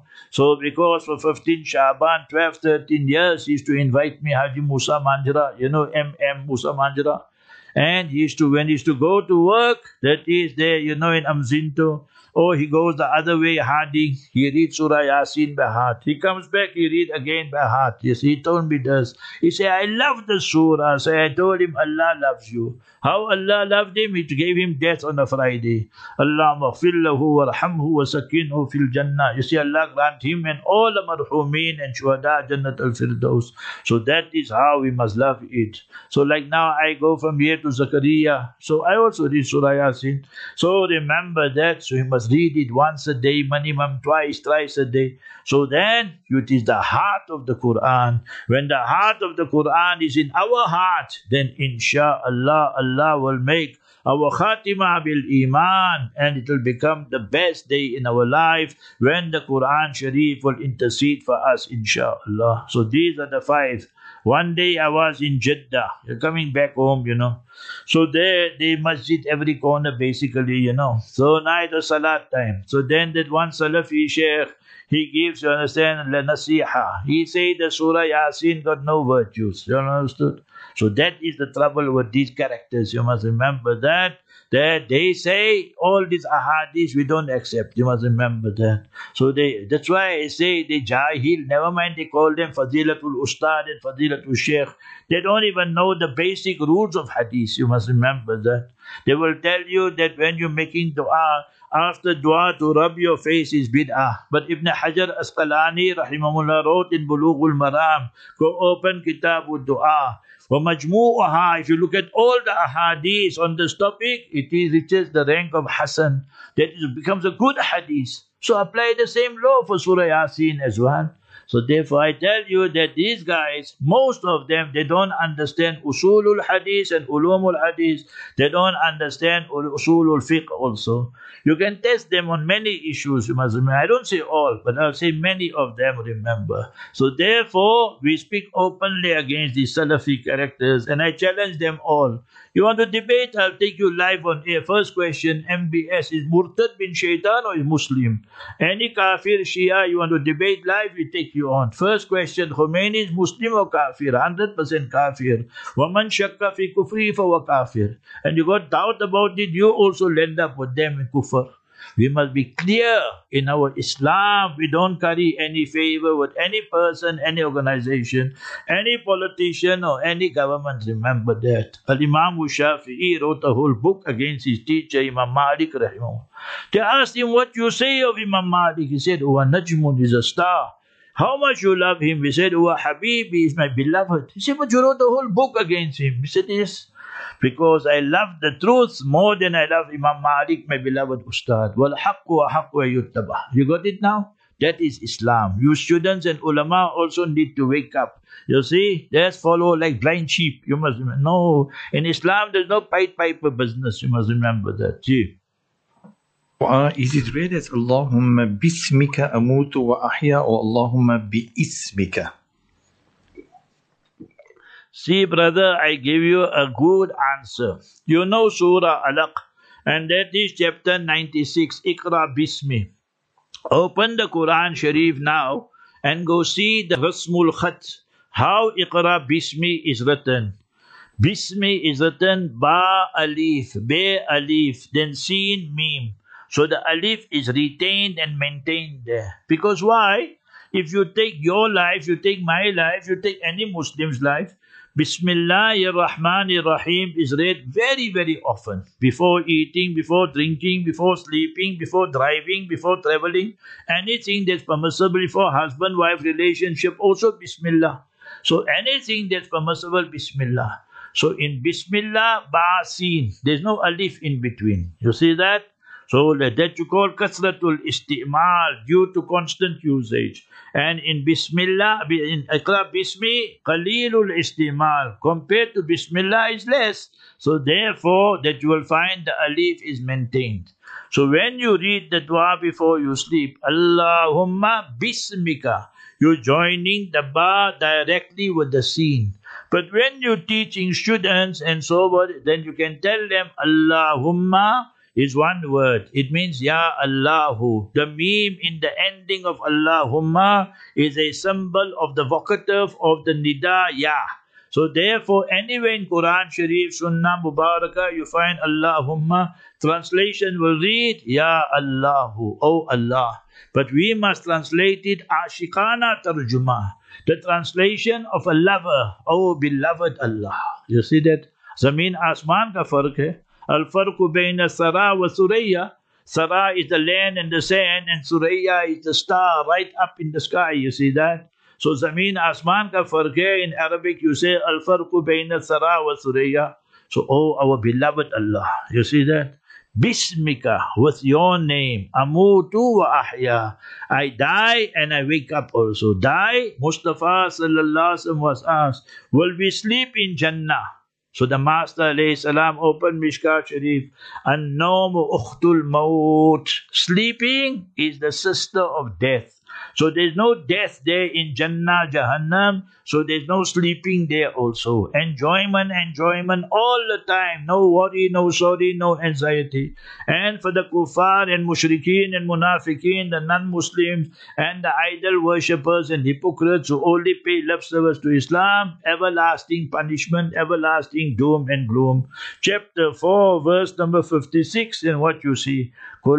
Speaker 2: So because for 15 Shaban, 12, 13 years, he used to invite me, Haji Musa Manjra, M.M. Musa Manjra. And when he used to go to work, that is there, in Amzinto. Or he goes the other way, Hadi, he reads Surah Yasin by heart. He comes back, he read again by heart. Yes, he told me this. He said, I love the surah. So I told him, Allah loves you. How Allah loved him? He gave him death on a Friday. Allah maghfir lahu warhamhu wa sakinhu fil jannah. You see, Allah grant him and all the marhumin and shuhada Jannat al-Firdaus. So that is how we must love it. So like now I go from here to Zakaria. So I also read Surah Yasin. So remember that. So you must read it once a day, minimum twice, thrice a day. So then it is the heart of the Quran. When the heart of the Quran is in our heart, then inshallah Allah will make our khatima bil iman, and it will become the best day in our life when the Quran Sharif will intercede for us, inshallah. So these are the 5. One day I was in Jeddah, coming back home, So there, the masjid every corner basically, So night of salat time. So then that one Salafi sheikh, he gives, you understand, la nasiha. He said the Surah Yasin got no virtues. You understood? So that is the trouble with these characters. You must remember that they say all these ahadith we don't accept. You must remember that. So that's why I say they jahil. Never mind they call them Fadilatul Ustad and Fadilatul Sheikh. They don't even know the basic rules of hadith. You must remember that. They will tell you that when you're making dua, after dua to rub your face is bid'ah. But Ibn Hajar Asqalani rahimahullah wrote in Bulughul Maram, go open Kitabud Dua. وَمَجْمُوعَهَا, if you look at all the ahadith on this topic, it reaches the rank of Hasan. That becomes a good hadith. So apply the same law for Surah Yasin as well. So therefore I tell you that these guys, most of them, they don't understand usulul hadith and ulumul hadith. They don't understand usulul fiqh also. You can test them on many issues, you must remember. I don't say all, but I'll say many of them, remember. So therefore, we speak openly against these Salafi characters, and I challenge them all. You want to debate? I'll take you live on air. First question, MBS, is Murtad bin Shaitan or is Muslim? Any Kafir, Shia, you want to debate live, we take you on. First question, Khomeini is Muslim or Kafir? 100% Kafir. Waman shakka fi kufri fa kafir. And you got doubt about it, you also end up with them in kufr. We must be clear in our Islam. We don't carry any favor with any person, any organization, any politician or any government. Remember that. Al-Imam Shafi'i wrote a whole book against his teacher, Imam Malik rahimahullah. They asked him, what you say of Imam Malik? He said, Uwa Najmun is a star. How much you love him? He said, Uwa Habibi is my beloved. He said, but you wrote a whole book against him. He said, yes. Because I love the truth more than I love Imam Malik, my beloved Ustad. Wal haqqu wa haqqu yuttaba. You got it now? That is Islam. You students and ulama also need to wake up. You see, just follow like blind sheep. You must remember. No, in Islam there's no Pied Piper business. You must remember that. Gee.
Speaker 3: Is it read as Allahumma bismika amutu wa ahya or Allahumma bi ismika?
Speaker 2: See, brother, I give you a good answer. You know Surah Alaq, and that is chapter 96, Iqra Bismi. Open the Quran Sharif now and go see the Rasmul Khat, how Iqra Bismi is written. Bismi is written Ba Alif, Be Alif, then Sin Mim. So the Alif is retained and maintained there. Because why? If you take your life, you take my life, you take any Muslim's life, Bismillahir Rahmanir Rahim is read very, very often. Before eating, before drinking, before sleeping, before driving, before traveling. Anything that's permissible for husband-wife relationship, also Bismillah. So anything that's permissible, Bismillah. So in Bismillah, Ba Sin, there's no alif in between. You see that? So that you call kasratul istimal, due to constant usage. And in Bismillah, in Iqra Bismi, qalilul istimal. Compared to Bismillah is less. So therefore, that you will find the alif is maintained. So when you read the dua before you sleep, Allahumma Bismika, you're joining the ba directly with the sin. But when you're teaching students and so on, then you can tell them Allahumma is one word. It means Ya Allahu. The meme in the ending of Allahumma is a symbol of the vocative of the nida Ya. So therefore, anywhere in Quran Sharif, Sunnah Mubarakah, you find Allahumma, translation will read Ya Allahu, O Allah. But we must translate it Ashikana Tarjuma, the translation of a lover, O beloved Allah. You see that? Zameen Asman ka farq hai. Al-farqu bayna Sara wa Suraya. Sara is the land and the sand, and Suraya is the star right up in the sky. You see that? So Zameen Asman ka farq hai. In Arabic you say Al-farqu bayna Sara wa Suraya. So, oh, our beloved Allah. You see that? Bismika, with your name. Amutu wa ahya. I die and I wake up also. Die, Mustafa sallallahu alaihi wasallam was asked, will we sleep in Jannah? So the Master alayhi salam opened Mishkat Sharif. An-nawmu ukhtul maut. Sleeping is the sister of death. So there's no death there in Jannah, Jahannam. So there's no sleeping there also. Enjoyment all the time. No worry, no sorry, no anxiety. And for the kuffar and mushrikeen and munafiqeen, the non-Muslims and the idol worshippers and hypocrites who only pay lip service to Islam, everlasting punishment, everlasting doom and gloom. Chapter 4, verse number 56, and what you see.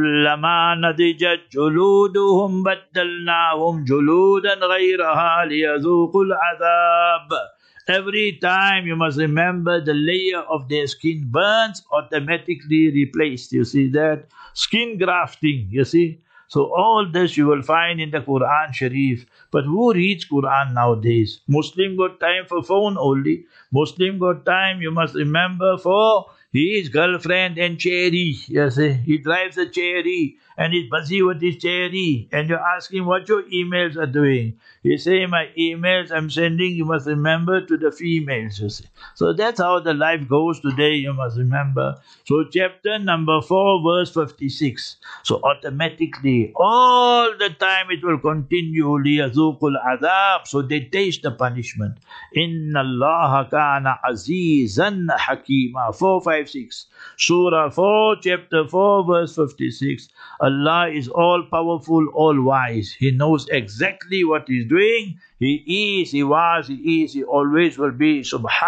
Speaker 2: كلما نضجت جلودهم بدلناهم جلودا غيرها ليذوقوا العذاب. Every time you must remember the layer of their skin burns, automatically replaced. You see that? Skin grafting, you see? So all this you will find in the Quran Sharif. But who reads Quran nowadays? Muslim got time for phone only. Muslim got time, you must remember, for his girlfriend and cherry. Yes, he drives a cherry and he's busy with his cherry. And you ask him what your emails are doing. He say, my emails I'm sending, you must remember, to the females. You see. So that's how the life goes today, you must remember. So chapter number 4, verse 56. So automatically, all the time it will continue. لِيَذُوقُ الْعَذَابِ. So they taste the punishment. Inna Allah kana azizan hakima. 456. Surah 4, chapter 4, verse 56. Allah is all powerful, all wise. He knows exactly what He's doing. He is, He was, He is, He always will be.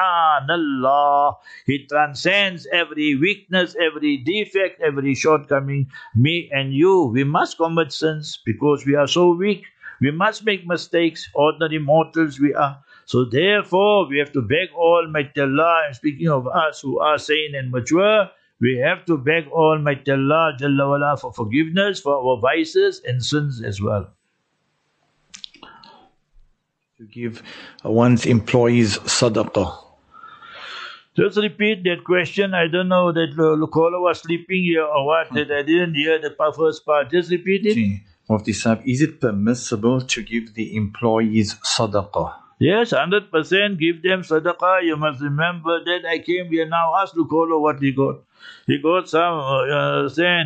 Speaker 2: Subhanallah. He transcends every weakness, every defect, every shortcoming. Me and you, we must commit sins because we are so weak. We must make mistakes. Ordinary mortals we are. So therefore, we have to beg Almighty Allah. And speaking of us who are sane and mature, we have to beg Almighty Allah Jalla wala for forgiveness for our vices and sins as well.
Speaker 3: To give one's employees sadaqah.
Speaker 2: Just repeat that question. I don't know that Lukola was sleeping here or what. That I didn't hear the first part. Just repeat it.
Speaker 3: Mufti Sahib, is it permissible to give the employees sadaqah?
Speaker 2: Yes, 100% give them sadaqah. You must remember that I came here now. Ask Lukola what he got. He got some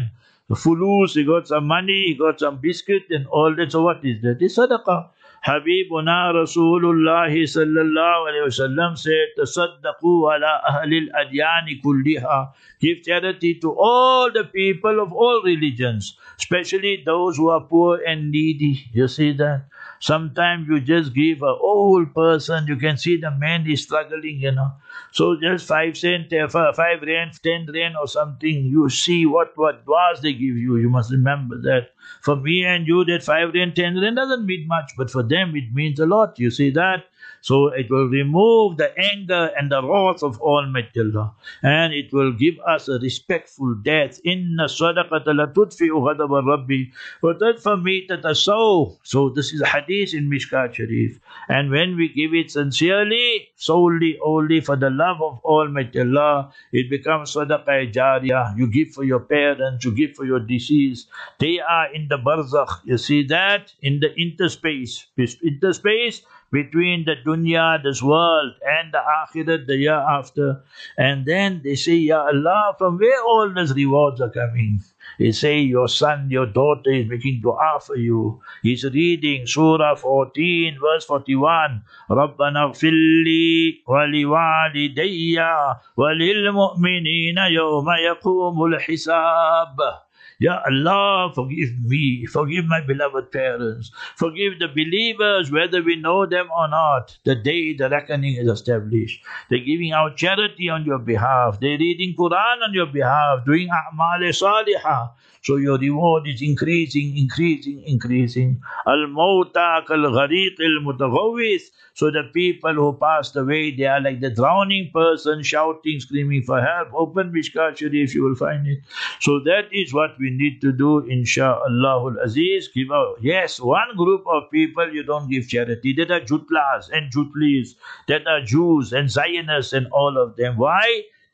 Speaker 2: fulus, he got some money, he got some biscuit and all that. So what is that? It's sadaqah. Habibuna Rasulullah sallallahu alayhi wasallam said, Tasaddaqu ala ahli al-adyani kulliha. Give charity to all the people of all religions, especially those who are poor and needy. You see that? Sometimes you just give an old person, you can see the man is struggling, you know. So just 5 cent, 5 rand, 10 rand or something, you see what duas they give you. You must remember that. For me and you, that 5 rand, 10 rand doesn't mean much, but for them it means a lot. You see that? So it will remove the anger and the wrath of Almighty Allah. And it will give us a respectful death. Inna sadaqata la tudfi'u ghadab al-Rabbi wa tadfa mitat as-saw. So this is a hadith in Mishkat Sharif. And when we give it sincerely, solely, only for the love of Almighty Allah, it becomes sadaqah jariyah. You give for your parents, you give for your deceased. They are in the barzakh. You see that? In the interspace. Interspace between the dunya, this world, and the akhirat, the year after. And then they say, Ya Allah, from where all these rewards are coming? They say, your son, your daughter is making dua for you. He's reading Surah 14, verse 41. رَبَّنَا اغْفِرْ لِي وَلِوَالِدَيَّ وَلِلْمُؤْمِنِينَ يَوْمَ يَقُومُ الْحِسَابِ. Ya Allah, forgive me, forgive my beloved parents, forgive the believers, whether we know them or not, the day the reckoning is established. They're giving out charity on your behalf, they're reading Quran on your behalf, doing a'mal salihah. So your reward is increasing, increasing, increasing. Al-mawta kal-ghariq al-mutaghawwith. So the people who passed away, they are like the drowning person shouting, screaming for help. Open Mishkat Sharif, you will find it. So that is what we need to do, insha'Allah al-Aziz. Give out. Yes, one group of people you don't give charity. That are Jutlas and Jutlis. That are Jews and Zionists and all of them. Why?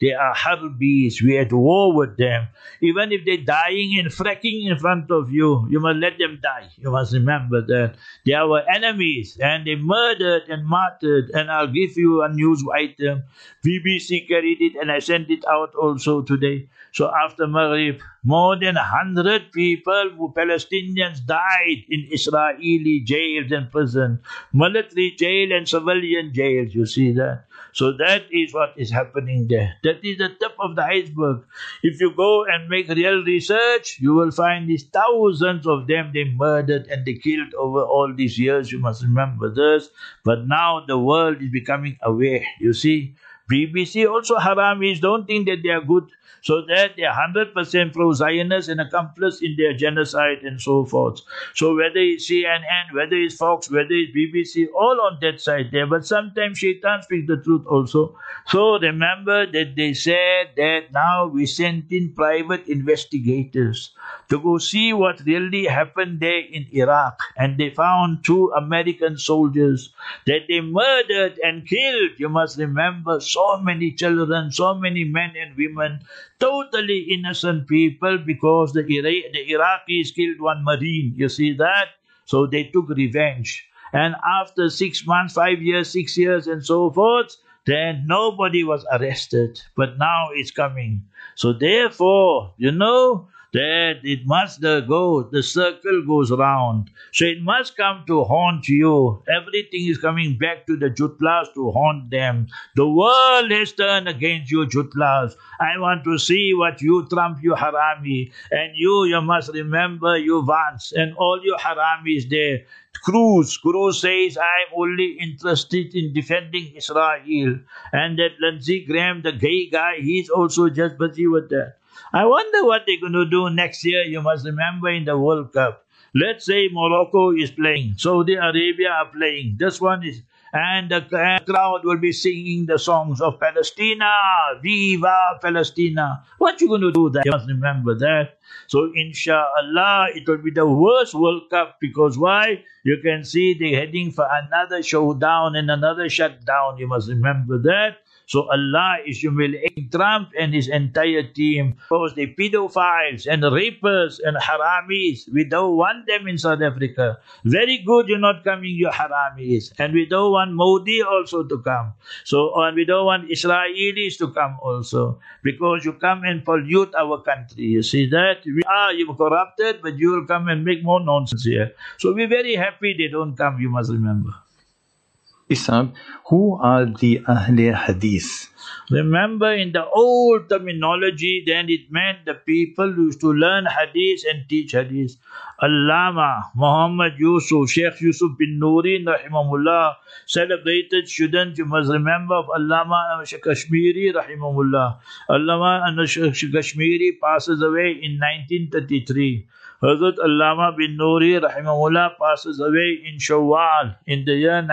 Speaker 2: They are harbis. We are at war with them. Even if they're dying and fracking in front of you, you must let them die. You must remember that. They are our enemies and they murdered and martyred. And I'll give you a news item. BBC carried it and I sent it out also today. So after Maghrib, more than 100 people, Palestinians, died in Israeli jails and prisons, military jail and civilian jails. You see that? So that is what is happening there. That is the tip of the iceberg. If you go and make real research, you will find these thousands of them they murdered and they killed over all these years. You must remember this. But now the world is becoming aware. You see, BBC also Haramis don't think that they are good. So that they are 100% pro-Zionist and accomplice in their genocide and so forth. So whether it's CNN, whether it's Fox, whether it's BBC, all on that side there. But sometimes Shaitan speaks the truth also. So remember that they said that now we sent in private investigators to go see what really happened there in Iraq. And they found 2 American soldiers that they murdered and killed. You must remember, so many children, so many men and women, totally innocent people, because the Iraqis killed 1 Marine. You see that? So they took revenge. And after 6 months, 5 years, 6 years and so forth, then nobody was arrested. But now it's coming. So therefore, you know, that it must go, the circle goes round. So it must come to haunt you. Everything is coming back to the Jutlas to haunt them. The world has turned against you, Jutlas. I want to see what you Trump, you Harami. And you must remember, you Vance, and all you Haramis there. Cruz says, I'm only interested in defending Israel. And that Lindsey Graham, the gay guy, he's also just busy with that. I wonder what they're going to do next year. You must remember in the World Cup. Let's say Morocco is playing. Saudi Arabia are playing. This one is... And the crowd will be singing the songs of Palestina. Viva Palestina. What you going to do that? You must remember that. So inshallah, it will be the worst World Cup. Because why? You can see they're heading for another showdown and another shutdown. You must remember that. So Allah is humiliating Trump and his entire team because they pedophiles and rapers and haramis. We don't want them in South Africa. Very good, you're not coming, you haramis. And we don't want Modi also to come. So, and we don't want Israelis to come also, because you come and pollute our country. You see that? You're corrupted, but you will come and make more nonsense here. So we're very happy they don't come, you must remember.
Speaker 3: Isab, who are the Ahle Hadith?
Speaker 2: Remember, in the old terminology, then it meant the people who used to learn Hadith and teach Hadith. Allama Muhammad Yusuf, Sheikh Yusuf bin Nuri, rahimahullah, celebrated student, you must remember, of Allama Kashmiri, rahimahullah. Allama Kashmiri passes away in 1933. Hazrat Allama bin Nuri rahimahullah passes away in Shawwal in the year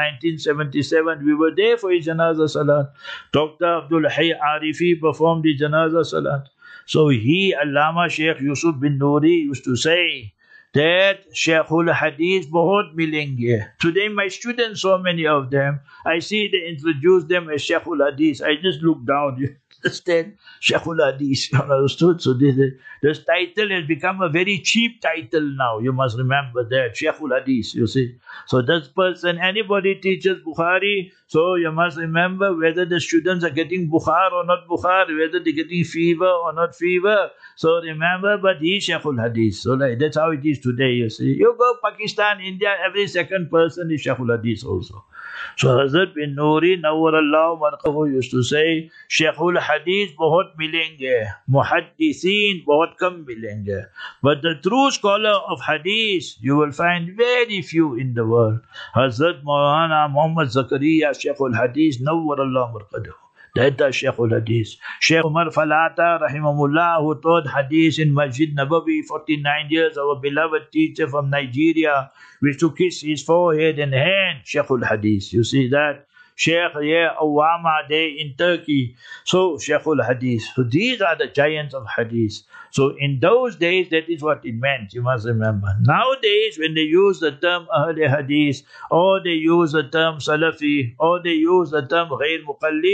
Speaker 2: 1977. We were there for his Janazah Salat. Dr. Abdul Hayy Arifi performed the Janazah Salat. So he, Allama Sheikh Yusuf bin Nuri, used to say that Sheikhul Hadith bahut milenge. Today my students, so many of them, I see they introduce them as Sheikhul Hadith. I just look down. You understand? Sheikhul Hadith. You understood? So this title has become a very cheap title now. You must remember that. Sheikhul Hadith, you see. So this person, anybody teaches Bukhari, so you must remember whether the students are getting Bukhar or not Bukhar, whether they're getting fever or not fever. So remember, but he's Sheikhul Hadith. So that's how it is today, you see. You go Pakistan, India, every second person is Sheikhul Hadith also. So Hazrat bin Nuri Nawwarallahu Marqahu used to say, Sheikhul Hadith bahut milenge, Muhaddithin bahut kam milenge. But the true scholar of Hadith, you will find very few in the world. Hazrat Maulana Muhammad Zakaria, Sheikhul Hadith Nawwarallahu Marqahu. That is Sheikhul Hadith. Sheikh Umar Falata, rahimahullah, who taught Hadith in Masjid Nabawi 49 years, our beloved teacher from Nigeria, used to kiss his forehead and hand, Sheikhul Hadith. You see that? Sheikh Awama Day in Turkey. So Sheikhul Hadith. So these are the giants of Hadith. So in those days, that is what it meant. You must remember. Nowadays, when they use the term Ahl Hadith, or they use the term Salafi, or they use the term Ghair Muqallid,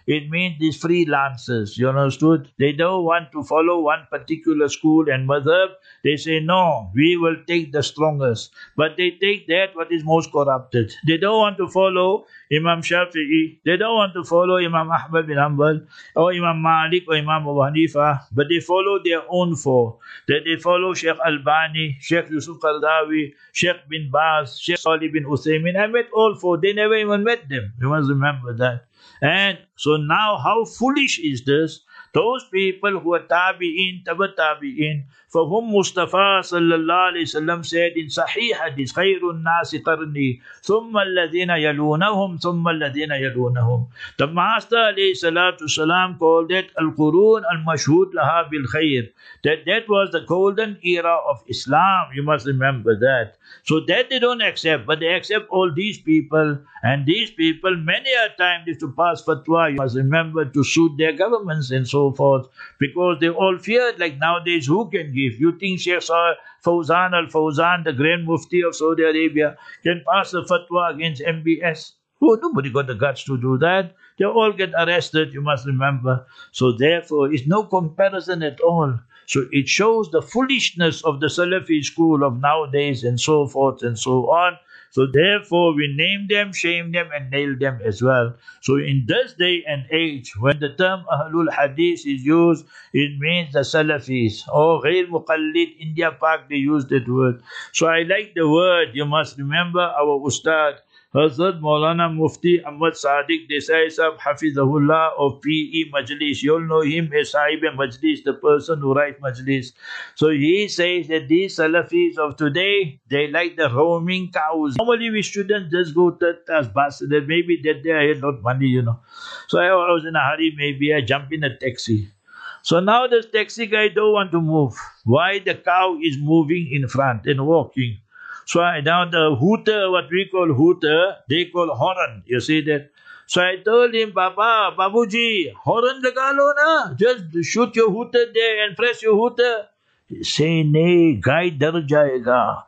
Speaker 2: It means these freelancers, you understood? They don't want to follow one particular school and madhab. They say, no, we will take the strongest. But they take that what is most corrupted. They don't want to follow Imam Shafi'i. They don't want to follow Imam Ahmad bin Hanbal or Imam Malik or Imam Abu Hanifa. But they follow their own four. That they follow Sheikh Albani, Sheikh Yusuf Qardawi, Sheikh bin Baz, Sheikh Salih bin Uthaymeen. I met all four. They never even met them. You must remember that. And so now how foolish is this? Those people who are tabi'in, tabi'in, for whom Mustafa sallallahu alayhi wasallam said in Sahih Hadith, khairun nasi qarni, thumma alladhina yalunahum, thumma alladhina yalunahum. The Master alayhi salatu salam called it al-qurun al-mashhud laha bil khair. That was the golden era of Islam. You must remember that. So that they don't accept, but they accept all these people, and these people many a time used to pass fatwa. You must remember to suit their governments and so forth, because they all feared, like nowadays, who can give? You think Sheikh Fawzan al-Fawzan, the Grand Mufti of Saudi Arabia, can pass a fatwa against MBS? Oh, nobody got the guts to do that. They all get arrested, you must remember. So therefore, it's no comparison at all. So it shows the foolishness of the Salafi school of nowadays and so forth and so on. So therefore, we name them, shame them, and nail them as well. So in this day and age, when the term Ahlul Hadith is used, it means the Salafis. Or Ghair Muqallid, India Pak, they use that word. So I like the word. You must remember our Ustad, Hazrat Maulana Mufti Ahmad Sadiq Desai Sahab Hafizahullah of P.E. Majlis. You all know him as Sahib Majlis, the person who writes Majlis. So he says that these Salafis of today, they like the roaming cows. Normally we shouldn't just go to as bus. That maybe that day I had not money, you know. So I was in a hurry, maybe I jump in a taxi. So now this taxi guy don't want to move. Why? The cow is moving in front and walking. So now the hooter, what we call hooter, they call horn. You see that? So I told him, Papa, Babuji, horn lagalo na. Just shoot your hooter there and press your hooter. He say, nay, guy dar jayega.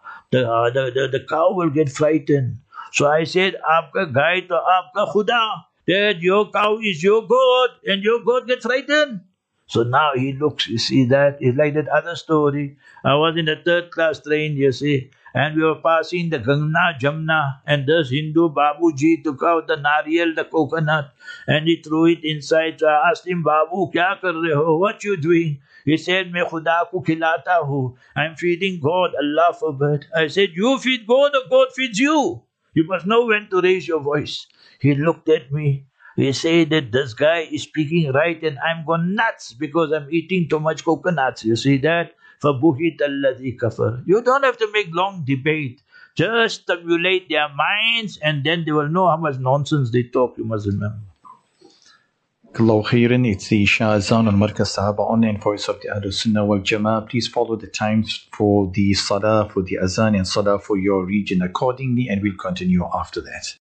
Speaker 2: The cow will get frightened. So I said, Aapka guy to aapka khuda. That your cow is your God and your God gets frightened. So now he looks, you see that? It's like that other story. I was in a third class train, you see, and we were passing the Ganga Jamna, and this Hindu Babuji took out the nariyal, the coconut, and he threw it inside. So I asked him, Babu, kya kar rahe ho? What you doing? He said, Main Khuda ko khilata hu. I'm feeding God, Allah forbid. I said, you feed God or God feeds you? You must know when to raise your voice. He looked at me. He said that this guy is speaking right and I'm gone nuts because I'm eating too much coconuts. You see that? فَبُهِتَ الَّذِي كَفَرَ. You don't have to make long debate. Just stimulate their minds and then they will know how much nonsense they talk. You must remember.
Speaker 3: Hello, Khairan. It's the Shah Azan on Markaz Sahaba online voice of the Ahlul Sunnah wal Jama'ah. Please follow the times for the Salah, for the Azan and Salah for your region accordingly, and we'll continue after that.